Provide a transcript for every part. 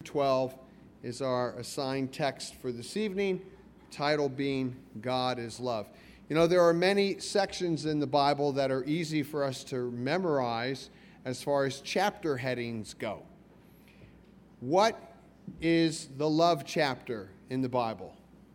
12 is our assigned text for this evening, title being God is Love. You know, there are many sections in the Bible that are easy for us to memorize as far as chapter headings go. What is the love chapter in the Bible?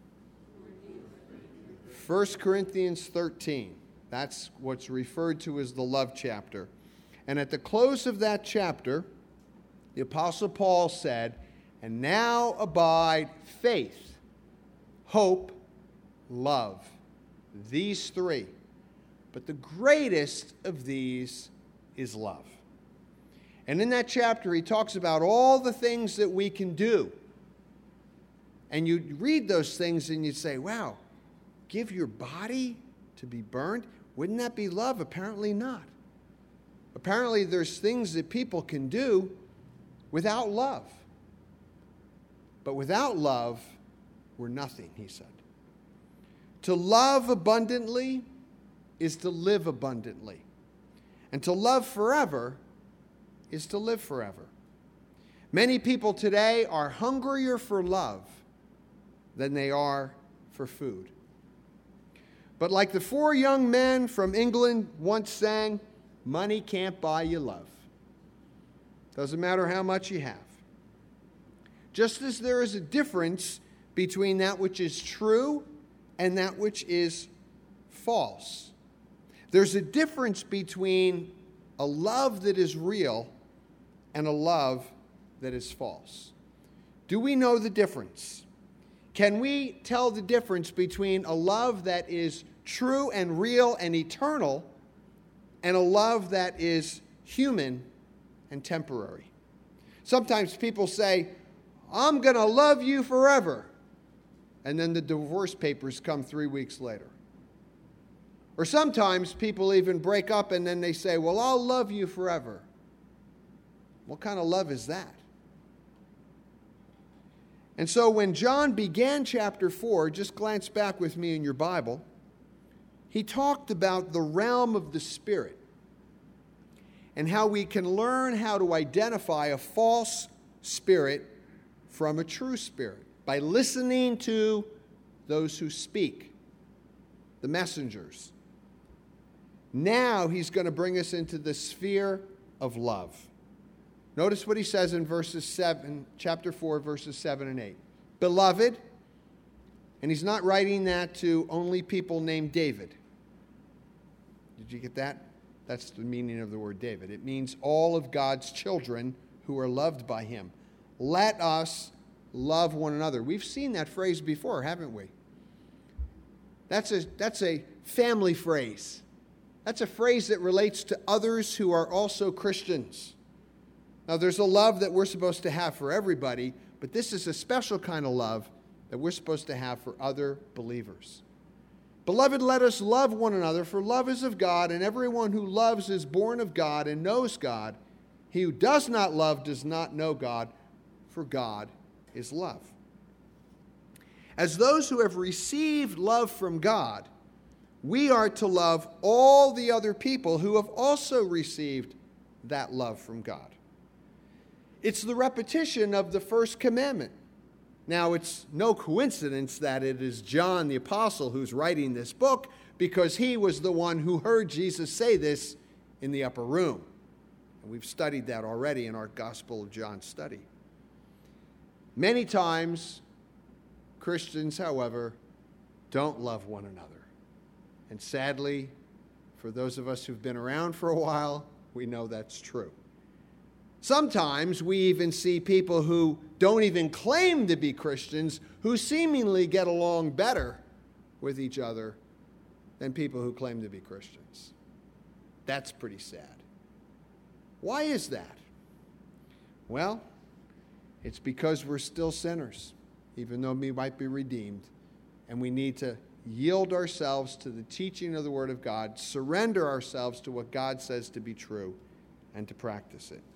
1 Corinthians 13. That's what's referred to as the love chapter. And at the close of that chapter, the Apostle Paul said, "And now abide faith, hope, love." These three. But the greatest of these is love. And in that chapter, he talks about all the things that we can do. And you read those things and you say, wow, give your body to be burned? Wouldn't that be love? Apparently not. Apparently there's things that people can do without love. But without love, we're nothing, he said. To love abundantly is to live abundantly. And to love forever is to live forever. Many people today are hungrier for love than they are for food. But like the four young men from England once sang, money can't buy you love. Doesn't matter how much you have. Just as there is a difference between that which is true and that which is false. There's a difference between a love that is real and a love that is false. Do we know the difference? Can we tell the difference between a love that is true and real and eternal and a love that is human and temporary? Sometimes people say, I'm going to love you forever. And then the divorce papers come 3 weeks later. Or sometimes people even break up and then they say, well, I'll love you forever. What kind of love is that? And so when John began chapter 4, just glance back with me in your Bible, he talked about the realm of the Spirit and how we can learn how to identify a false spirit from a true spirit by listening to those who speak, the messengers. Now he's going to bring us into the sphere of love. Notice what he says in chapter 4, verses 7 and 8. Beloved, and he's not writing that to only people named David. Did you get that? That's the meaning of the word David. It means all of God's children who are loved by him. Let us love one another. We've seen that phrase before, haven't we? That's a family phrase. That's a phrase that relates to others who are also Christians. Now, there's a love that we're supposed to have for everybody, but this is a special kind of love that we're supposed to have for other believers. Beloved, let us love one another, for love is of God, and everyone who loves is born of God and knows God. He who does not love does not know God, for God is love. As those who have received love from God, we are to love all the other people who have also received that love from God. It's the repetition of the first commandment. Now, it's no coincidence that it is John the Apostle who's writing this book, because he was the one who heard Jesus say this in the upper room. And we've studied that already in our Gospel of John study. Many times, Christians, however, don't love one another. And sadly, for those of us who've been around for a while, we know that's true. Sometimes we even see people who don't even claim to be Christians who seemingly get along better with each other than people who claim to be Christians. That's pretty sad. Why is that? Well, it's because we're still sinners, even though we might be redeemed, and we need to yield ourselves to the teaching of the Word of God, surrender ourselves to what God says to be true, and to practice it.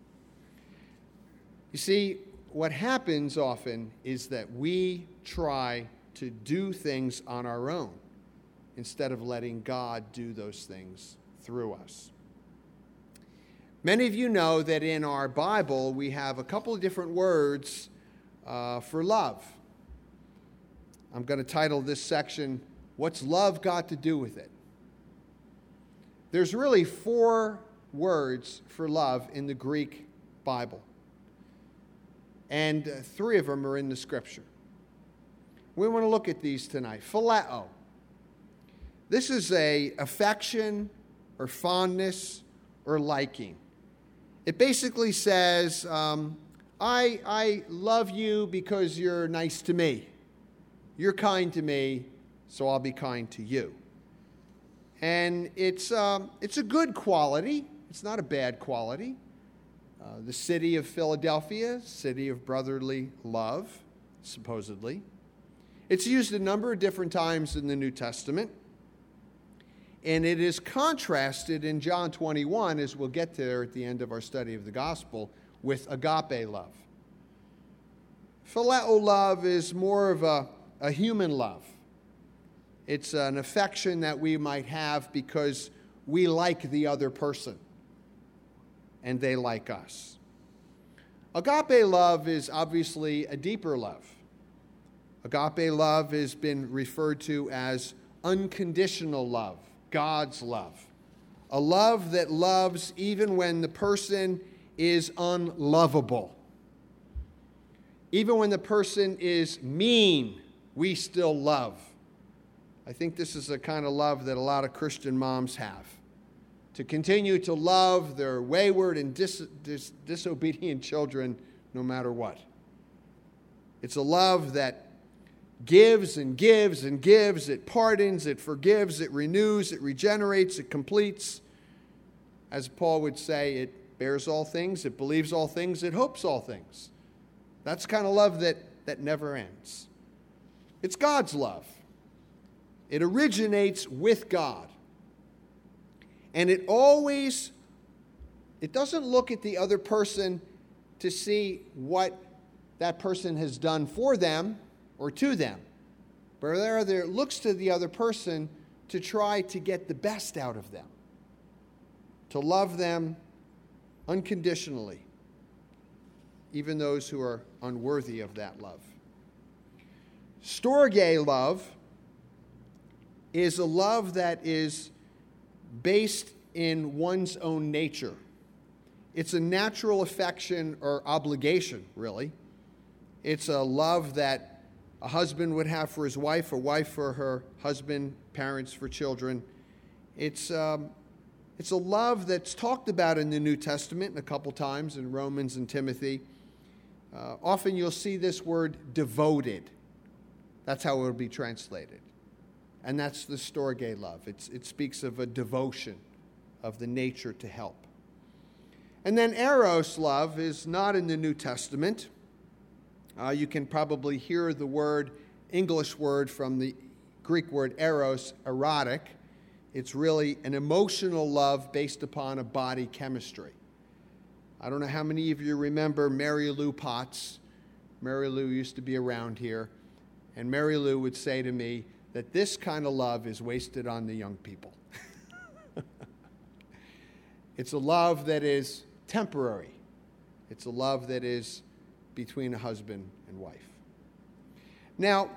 You see, what happens often is that we try to do things on our own instead of letting God do those things through us. Many of you know that in our Bible we have a couple of different words for love. I'm going to title this section, What's Love Got to Do with It? There's really 4 words for love in the Greek Bible. And 3 of them are in the Scripture. We want to look at these tonight. Phileo. This is a affection or fondness or liking. It basically says, I love you because you're nice to me. You're kind to me, so I'll be kind to you. And it's a good quality. It's not a bad quality. The city of Philadelphia, city of brotherly love, supposedly. It's used a number of different times in the New Testament. And it is contrasted in John 21, as we'll get there at the end of our study of the gospel, with agape love. Phileo love is more of a human love. It's an affection that we might have because we like the other person and they like us. Agape love is obviously a deeper love. Agape love has been referred to as unconditional love, God's love. A love that loves even when the person is unlovable. Even when the person is mean, we still love. I think this is the kind of love that a lot of Christian moms have. To continue to love their wayward and disobedient children no matter what. It's a love that gives and gives and gives. It pardons, it forgives, it renews, it regenerates, it completes. As Paul would say, it bears all things, it believes all things, it hopes all things. That's the kind of love that never ends. It's God's love. It originates with God. And it doesn't look at the other person to see what that person has done for them or to them. But rather, it looks to the other person to try to get the best out of them. To love them unconditionally. Even those who are unworthy of that love. Storge love is a love that is based in one's own nature. It's a natural affection or obligation, really. It's a love that a husband would have for his wife, a wife for her husband, parents for children. It's a love that's talked about in the New Testament a couple times in Romans and Timothy. Often you'll see this word devoted. That's how it will be translated. And that's the storge love. It speaks of a devotion, of the nature to help. And then eros love is not in the New Testament. You can probably hear the English word from the Greek word eros, erotic. It's really an emotional love based upon a body chemistry. I don't know how many of you remember Mary Lou Potts. Mary Lou used to be around here. And Mary Lou would say to me that this kind of love is wasted on the young people. It's a love that is temporary. It's a love that is between a husband and wife. Now,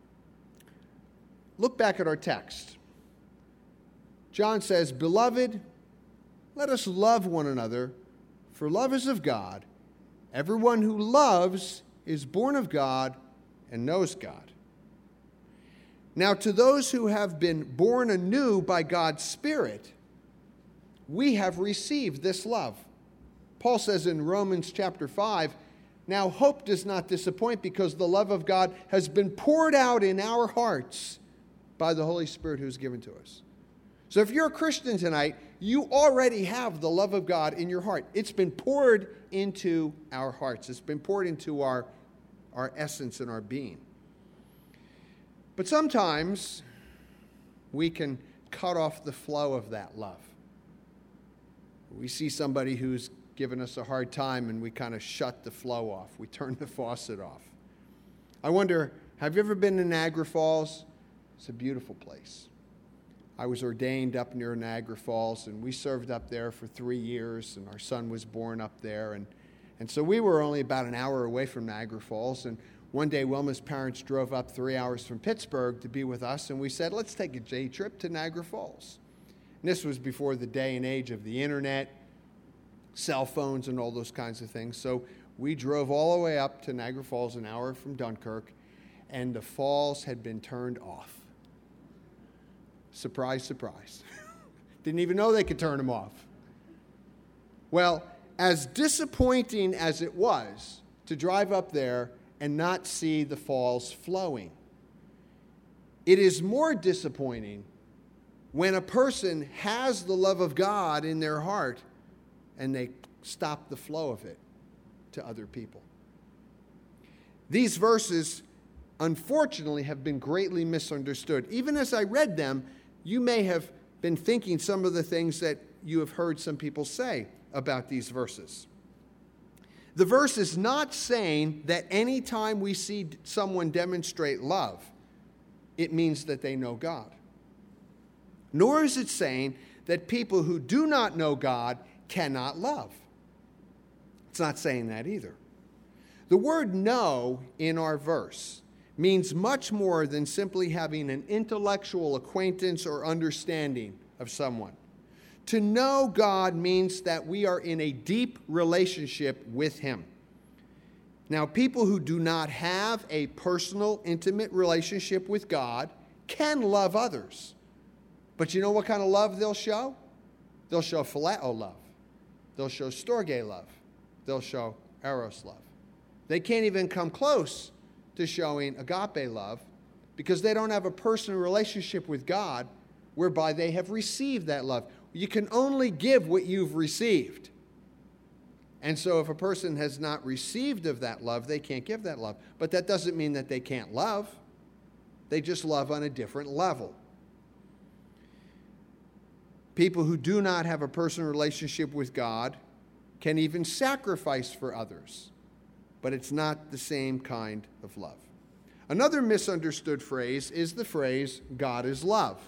look back at our text. John says, "Beloved, let us love one another, for love is of God. Everyone who loves is born of God and knows God." Now, to those who have been born anew by God's Spirit, we have received this love. Paul says in Romans chapter 5, "Now hope does not disappoint because the love of God has been poured out in our hearts by the Holy Spirit who's given to us." So if you're a Christian tonight, you already have the love of God in your heart. It's been poured into our hearts. It's been poured into our essence and our being. But sometimes we can cut off the flow of that love. We see somebody who's given us a hard time and we kind of shut the flow off. We turn the faucet off. I wonder, have you ever been to Niagara Falls? It's a beautiful place. I was ordained up near Niagara Falls, and we served up there for 3 years, and our son was born up there. And so we were only about an hour away from Niagara Falls, and one day Wilma's parents drove up 3 hours from Pittsburgh to be with us, and we said, let's take a day trip to Niagara Falls. And this was before the day and age of the internet, cell phones, and all those kinds of things. So we drove all the way up to Niagara Falls, an hour from Dunkirk, and the falls had been turned off. Surprise, surprise. Didn't even know they could turn them off. Well, as disappointing as it was to drive up there and not see the falls flowing, it is more disappointing when a person has the love of God in their heart and they stop the flow of it to other people. These verses, unfortunately, have been greatly misunderstood. Even as I read them, you may have been thinking some of the things that you have heard some people say about these verses. The verse is not saying that any time we see someone demonstrate love, it means that they know God. Nor is it saying that people who do not know God cannot love. It's not saying that either. The word know in our verse means much more than simply having an intellectual acquaintance or understanding of someone. To know God means that we are in a deep relationship with Him. Now, people who do not have a personal, intimate relationship with God can love others. But you know what kind of love they'll show? They'll show phileo love. They'll show storge love. They'll show eros love. They can't even come close to showing agape love because they don't have a personal relationship with God whereby they have received that love. You can only give what you've received. And so if a person has not received of that love, they can't give that love. But that doesn't mean that they can't love. They just love on a different level. People who do not have a personal relationship with God can even sacrifice for others. But it's not the same kind of love. Another misunderstood phrase is the phrase, God is love.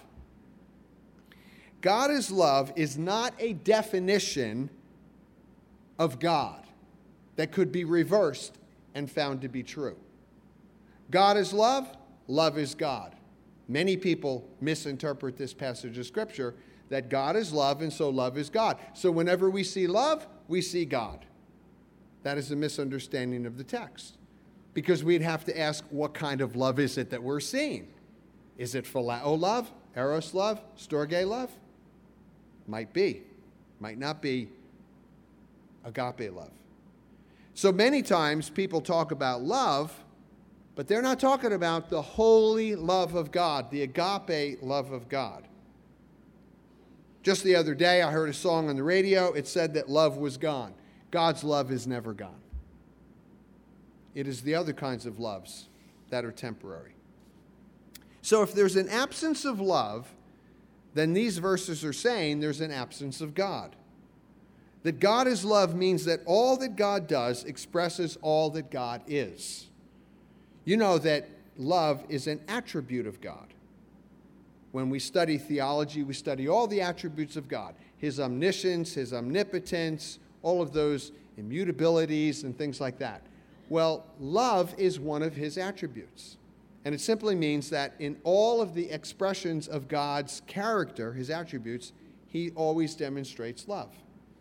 God is love is not a definition of God that could be reversed and found to be true. God is love, love is God. Many people misinterpret this passage of Scripture that God is love and so love is God. So whenever we see love, we see God. That is a misunderstanding of the text. Because we'd have to ask, what kind of love is it that we're seeing? Is it phileo love, eros love, storge love? Might be. Might not be agape love. So many times people talk about love, but they're not talking about the holy love of God, the agape love of God. Just the other day, I heard a song on the radio. It said that love was gone. God's love is never gone. It is the other kinds of loves that are temporary. So if there's an absence of love, then these verses are saying there's an absence of God. That God is love means that all that God does expresses all that God is. You know that love is an attribute of God. When we study theology, we study all the attributes of God. His omniscience, His omnipotence, all of those immutabilities and things like that. Well, love is one of His attributes. And it simply means that in all of the expressions of God's character, His attributes, He always demonstrates love.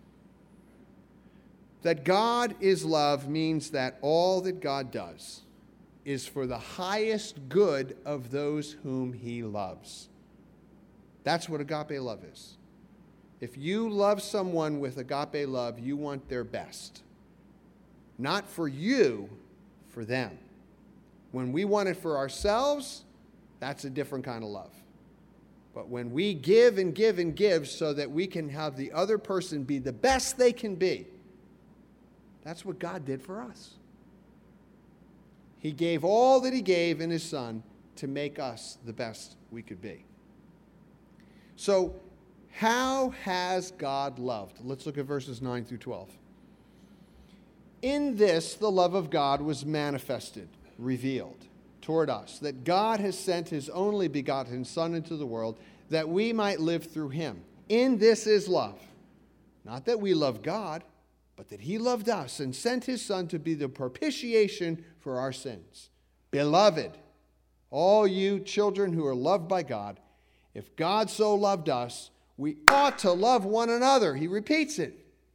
That God is love means that all that God does is for the highest good of those whom He loves. That's what agape love is. If you love someone with agape love, you want their best. Not for you, for them. When we want it for ourselves, that's a different kind of love. But when we give and give and give so that we can have the other person be the best they can be, that's what God did for us. He gave all that He gave in His Son to make us the best we could be. So, how has God loved? Let's look at verses 9 through 12. In this, the love of God was manifested, revealed toward us, that God has sent His only begotten Son into the world that we might live through him. In this is love. Not that we love God, but that he loved us and sent his Son to be the propitiation for our sins. Beloved, all you children who are loved by God, if God so loved us, we ought to love one another. He repeats it.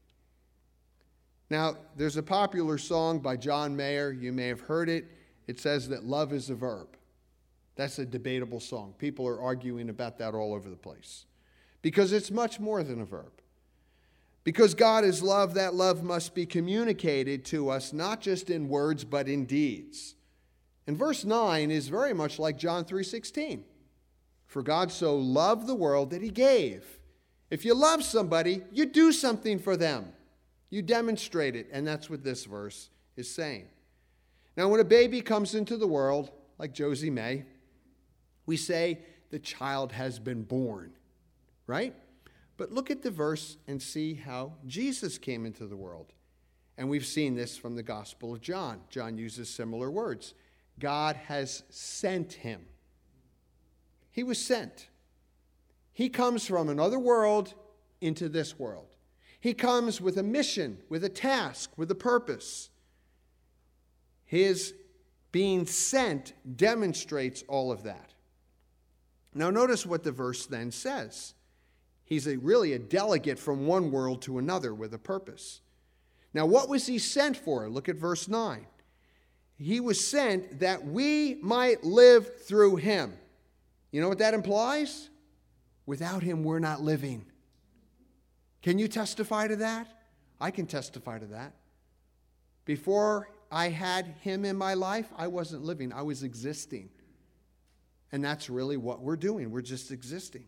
Now, there's a popular song by John Mayer. You may have heard it. It says that love is a verb. That's a debatable song. People are arguing about that all over the place. Because it's much more than a verb. Because God is love, that love must be communicated to us not just in words but in deeds. And verse 9 is very much like John 3:16. For God so loved the world that he gave. If you love somebody, you do something for them. You demonstrate it, and that's what this verse is saying. Now, when a baby comes into the world, like Josie May, we say the child has been born, right? But look at the verse and see how Jesus came into the world. And we've seen this from the Gospel of John. John uses similar words. God has sent him. He was sent. He comes from another world into this world. He comes with a mission, with a task, with a purpose. His being sent demonstrates all of that. Now notice what the verse then says. He's really a delegate from one world to another with a purpose. Now what was he sent for? Look at verse 9. He was sent that we might live through him. You know what that implies? Without him, we're not living. Can you testify to that? I can testify to that. Before I had him in my life, I wasn't living. I was existing. And that's really what we're doing. We're just existing.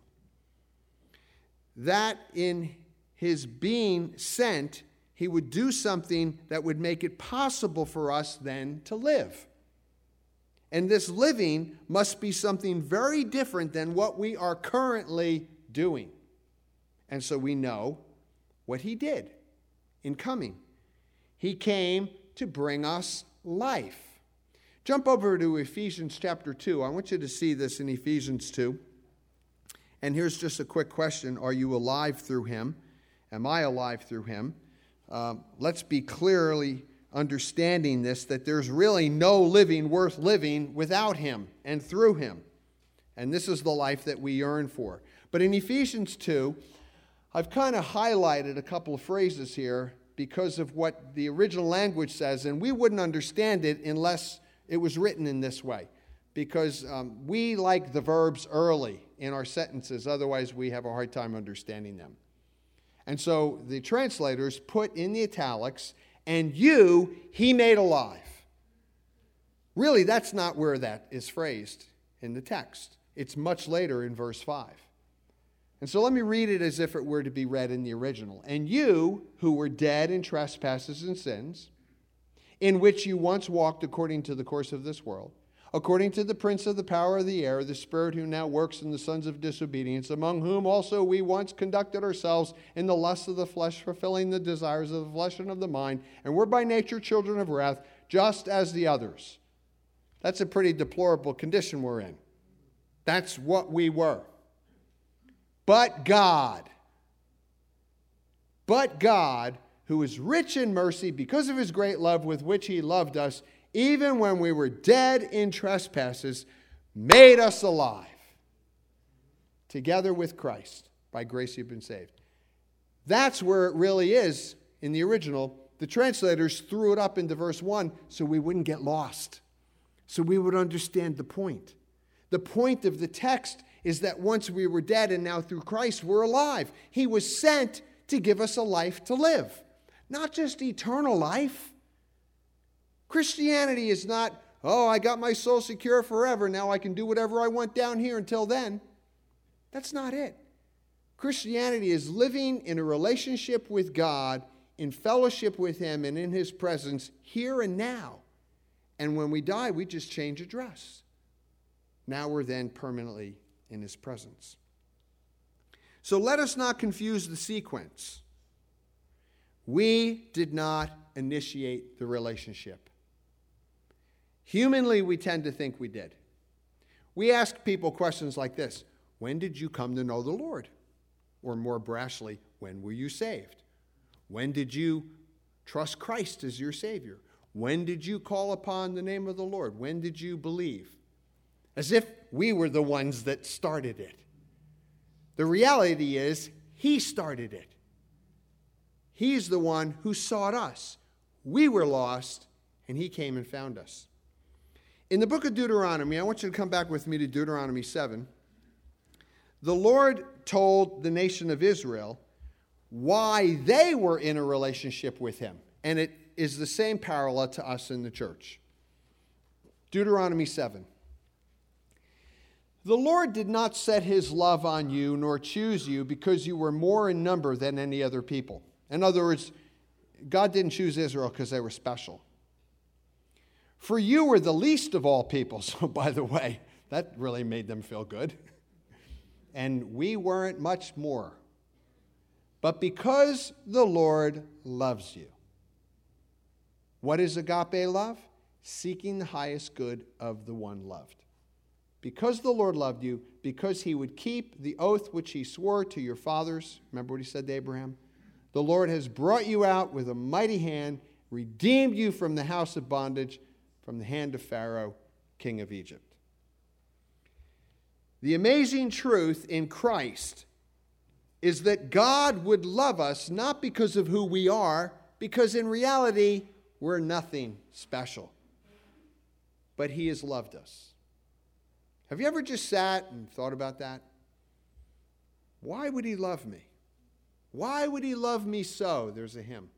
That in his being sent, he would do something that would make it possible for us then to live. And this living must be something very different than what we are currently doing. And so we know what he did in coming. He came to bring us life. Jump over to Ephesians chapter 2. I want you to see this in Ephesians 2. And here's just a quick question. Are you alive through him? Am I alive through him? Let's be clearly understanding this, that there's really no living worth living without him and through him. And this is the life that we yearn for. But in Ephesians 2, I've kind of highlighted a couple of phrases here because of what the original language says, and we wouldn't understand it unless it was written in this way, because we like the verbs early in our sentences, otherwise we have a hard time understanding them. And so the translators put in the italics, and you he made alive. Really, that's not where that is phrased in the text. It's much later in verse 5. And so let me read it as if it were to be read in the original. And you, who were dead in trespasses and sins, in which you once walked according to the course of this world, according to the prince of the power of the air, the spirit who now works in the sons of disobedience, among whom also we once conducted ourselves in the lusts of the flesh, fulfilling the desires of the flesh and of the mind, and were by nature children of wrath, just as the others. That's a pretty deplorable condition we're in. That's what we were. But God, who is rich in mercy because of his great love with which he loved us, even when we were dead in trespasses, made us alive. Together with Christ, by grace you've been saved. That's where it really is in the original. The translators threw it up into verse 1 so we wouldn't get lost, so we would understand the point. The point of the text is that once we were dead and now through Christ we're alive. He was sent to give us a life to live, not just eternal life. Christianity is not, I got my soul secure forever, now I can do whatever I want down here until then. That's not it. Christianity is living in a relationship with God, in fellowship with him and in his presence here and now. And when we die, we just change address. Now we're then permanently in his presence. So let us not confuse the sequence. We did not initiate the relationship. Humanly, we tend to think we did. We ask people questions like this. When did you come to know the Lord? Or more brashly, when were you saved? When did you trust Christ as your Savior? When did you call upon the name of the Lord? When did you believe? As if we were the ones that started it. The reality is, He started it. He's the one who sought us. We were lost, and He came and found us. In the book of Deuteronomy, I want you to come back with me to Deuteronomy 7. The Lord told the nation of Israel why they were in a relationship with Him. And it is the same parallel to us in the church. Deuteronomy 7. The Lord did not set His love on you nor choose you because you were more in number than any other people. In other words, God didn't choose Israel because they were special. For you were the least of all people. So, by the way, that really made them feel good. And we weren't much more. But because the Lord loves you. What is agape love? Seeking the highest good of the one loved. Because the Lord loved you, because He would keep the oath which He swore to your fathers. Remember what He said to Abraham? The Lord has brought you out with a mighty hand, redeemed you from the house of bondage, from the hand of Pharaoh, king of Egypt. The amazing truth in Christ is that God would love us not because of who we are, because in reality, we're nothing special. But He has loved us. Have you ever just sat and thought about that? Why would He love me? Why would He love me so? There's a hymn.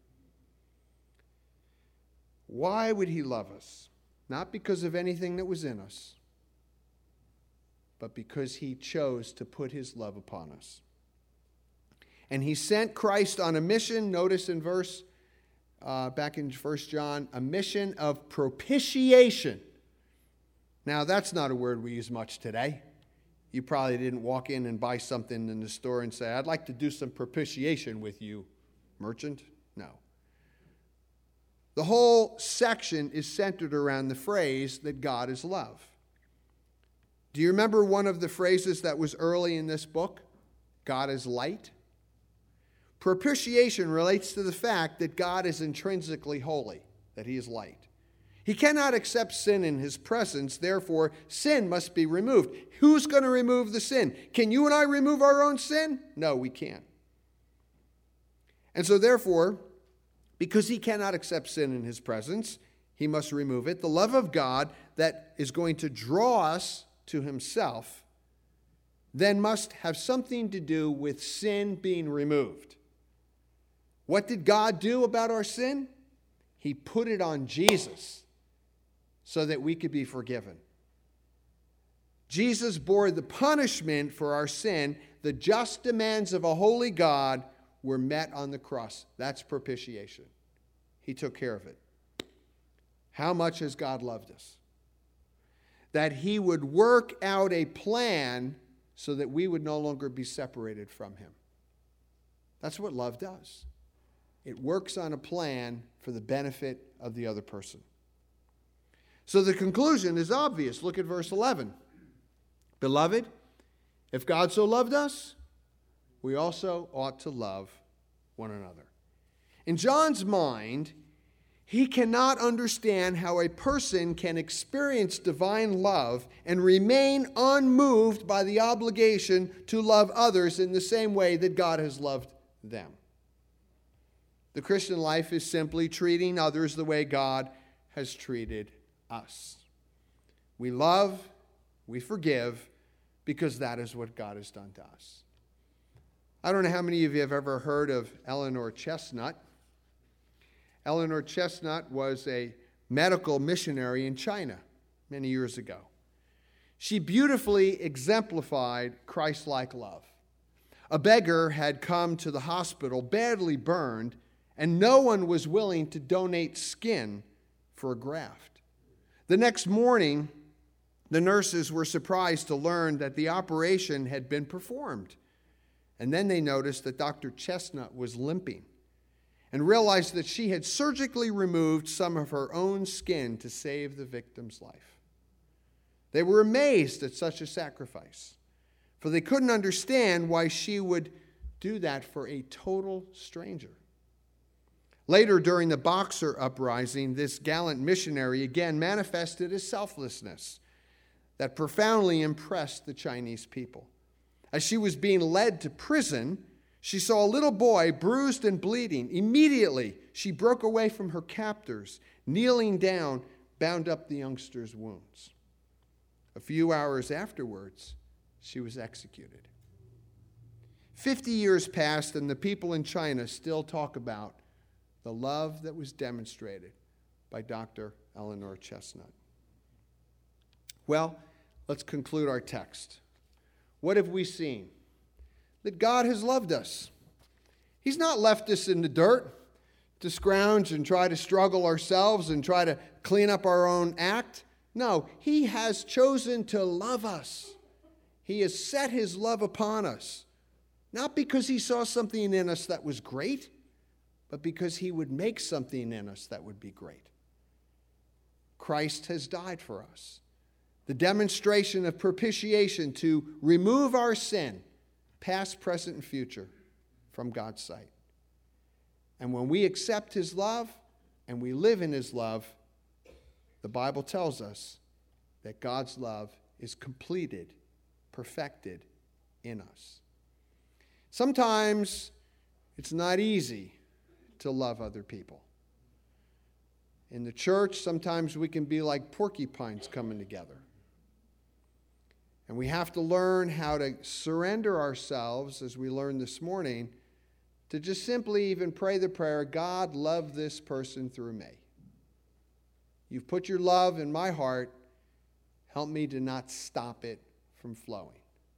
Why would He love us? Not because of anything that was in us, but because He chose to put His love upon us. And He sent Christ on a mission, notice in verse, back in 1 John, a mission of propitiation. Now, that's not a word we use much today. You probably didn't walk in and buy something in the store and say, I'd like to do some propitiation with you, merchant. No. The whole section is centered around the phrase that God is love. Do you remember one of the phrases that was early in this book? God is light. Propitiation relates to the fact that God is intrinsically holy, that He is light. He cannot accept sin in His presence, therefore sin must be removed. Who's going to remove the sin? Can you and I remove our own sin? No, we can't. And so therefore, because He cannot accept sin in His presence, He must remove it. The love of God that is going to draw us to Himself then must have something to do with sin being removed. What did God do about our sin? He put it on Jesus so that we could be forgiven. Jesus bore the punishment for our sin. The just demands of a holy God were met on the cross. That's propitiation. He took care of it. How much has God loved us? That He would work out a plan so that we would no longer be separated from Him. That's what love does. It works on a plan for the benefit of the other person. So the conclusion is obvious. Look at verse 11. Beloved, if God so loved us, we also ought to love one another. In John's mind, he cannot understand how a person can experience divine love and remain unmoved by the obligation to love others in the same way that God has loved them. The Christian life is simply treating others the way God has treated us. We love, we forgive, because that is what God has done to us. I don't know how many of you have ever heard of Eleanor Chestnut. Eleanor Chestnut was a medical missionary in China many years ago. She beautifully exemplified Christ-like love. A beggar had come to the hospital badly burned, and no one was willing to donate skin for a graft. The next morning, the nurses were surprised to learn that the operation had been performed. And then they noticed that Dr. Chestnut was limping and realized that she had surgically removed some of her own skin to save the victim's life. They were amazed at such a sacrifice. for they couldn't understand why she would do that for a total stranger. Later, during the Boxer uprising, this gallant missionary again manifested his selflessness that profoundly impressed the Chinese people. As she was being led to prison, she saw a little boy bruised and bleeding. Immediately, she broke away from her captors, kneeling down, bound up the youngster's wounds. A few hours afterwards, she was executed. 50 years passed, and the people in China still talk about the love that was demonstrated by Dr. Eleanor Chestnut. Well, let's conclude our text. What have we seen? That God has loved us. He's not left us in the dirt to scrounge and try to struggle ourselves and try to clean up our own act. No, He has chosen to love us. He has set His love upon us, not because He saw something in us that was great, but because He would make something in us that would be great. Christ has died for us. The demonstration of propitiation to remove our sin, past, present, and future, from God's sight. And when we accept His love and we live in His love, the Bible tells us that God's love is completed, perfected in us. Sometimes it's not easy to love other people. In the church, sometimes we can be like porcupines coming together. And we have to learn how to surrender ourselves, as we learned this morning, to just simply even pray the prayer, God, love this person through me. You've put your love in my heart. Help me to not stop it from flowing.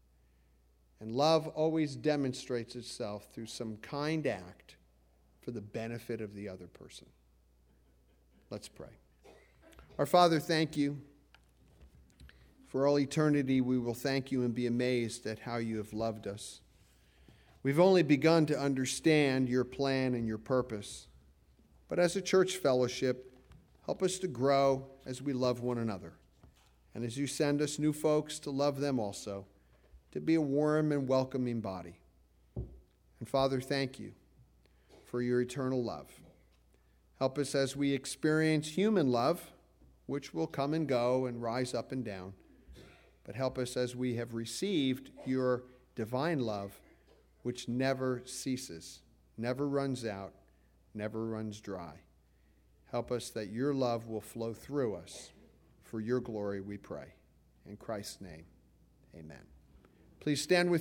And love always demonstrates itself through some kind act for the benefit of the other person. Let's pray. Our Father, thank you. For all eternity, we will thank you and be amazed at how you have loved us. We've only begun to understand your plan and your purpose. But as a church fellowship, help us to grow as we love one another. And as you send us new folks, to love them also, to be a warm and welcoming body. And Father, thank you for your eternal love. Help us as we experience human love, which will come and go and rise up and down. But help us as we have received your divine love, which never ceases, never runs out, never runs dry. Help us that your love will flow through us. For your glory we pray. In Christ's name, amen. Please stand with